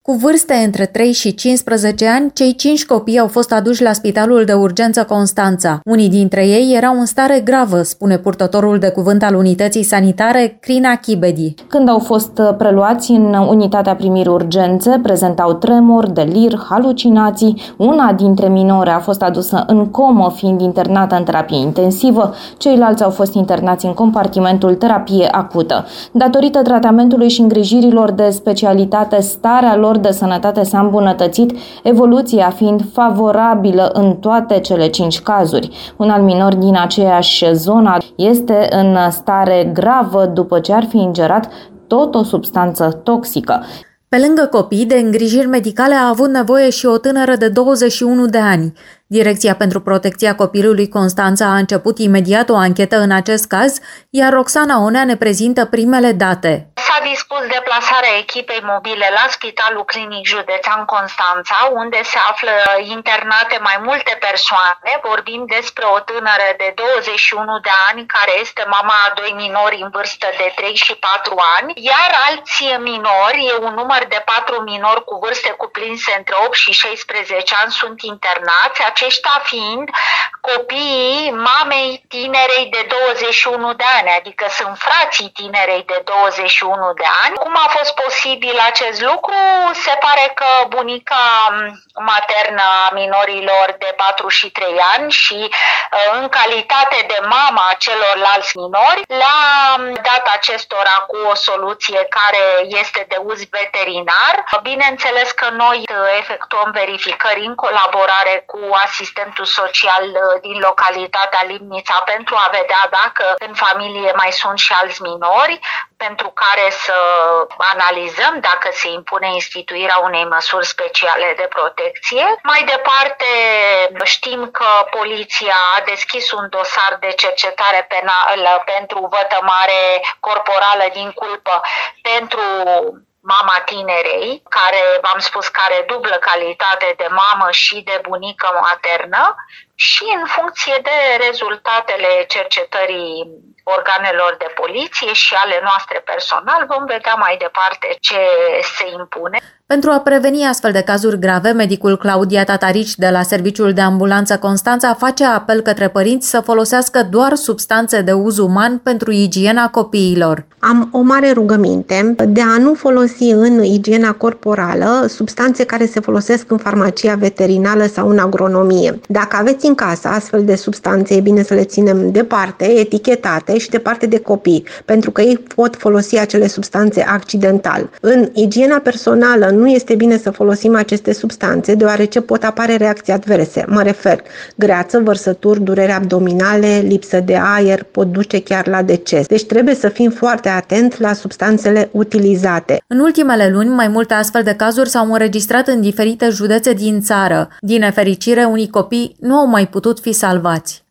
Cu vârste între 3 și 15 ani, cei 5 copii au fost aduși la Spitalul de Urgență Constanța. Unii dintre ei erau în stare gravă, spune purtătorul de cuvânt al unității sanitare, Crina Chibedi. Când au fost preluați în unitatea primirii urgențe, prezentau tremur, delir, halucinații. Una dintre minore a fost adusă în comă, fiind internată în terapie intensivă. Ceilalți au fost internați în compartimentul terapie acută. Datorită tratamentului și îngrijirilor de specialitate, starea lor de sănătate s-a îmbunătățit, evoluția fiind favorabilă în toate cele 5 cazuri. Un alt minor din aceeași zonă este în stare gravă după ce ar fi ingerat tot o substanță toxică. Pe lângă copii, de îngrijiri medicale a avut nevoie și o tânără de 21 de ani. Direcția pentru Protecția Copilului Constanța a început imediat o anchetă în acest caz, iar Roxana Onea ne prezintă primele date. S-a dispus deplasarea echipei mobile la Spitalul Clinic Județean Constanța, unde se află internate mai multe persoane. Vorbim despre o tânără de 21 de ani, care este mama a 2 minori în vârstă de 3 și 4 ani, iar alți minori, un număr de 4 minori cu vârste cuprinse între 8 și 16 ani sunt internați, aceștia fiind copiii mamei tinerei de 21 de ani, adică sunt frații tinerei de 21 de ani. Cum a fost posibil acest lucru? Se pare că bunica maternă a minorilor de 4 și 3 ani și în calitate de mama a celorlalți minori le-a dat acestora cu o soluție care este de uz veterinar. Bineînțeles că noi efectuăm verificări în colaborare cu asistentul social din localitatea Limnița pentru a vedea dacă în familie mai sunt și alți minori, pentru care să analizăm dacă se impune instituirea unei măsuri speciale de protecție. Mai departe, știm că poliția a deschis un dosar de cercetare penală pentru vătămare corporală din culpă pentru mama tinerei, care, v-am spus, că are dublă calitate de mamă și de bunică maternă, și în funcție de rezultatele cercetării organelor de poliție și ale noastre personal, vom vedea mai departe ce se impune. Pentru a preveni astfel de cazuri grave, medicul Claudia Tatarici de la Serviciul de Ambulanță Constanța face apel către părinți să folosească doar substanțe de uz uman pentru igiena copiilor. Am o mare rugăminte de a nu folosi în igiena corporală substanțe care se folosesc în farmacia veterinară sau în agronomie. Dacă aveți în casă astfel de substanțe, e bine să le ținem departe, etichetate și departe de copii, pentru că ei pot folosi acele substanțe accidental. În igiena personală nu este bine să folosim aceste substanțe, deoarece pot apare reacții adverse. Mă refer, greață, vărsături, durere abdominale, lipsă de aer, pot duce chiar la deces. Deci trebuie să fim foarte atenți la substanțele utilizate. În ultimele luni, mai multe astfel de cazuri s-au înregistrat în diferite județe din țară. Din nefericire, unii copii nu au mai putut fi salvați.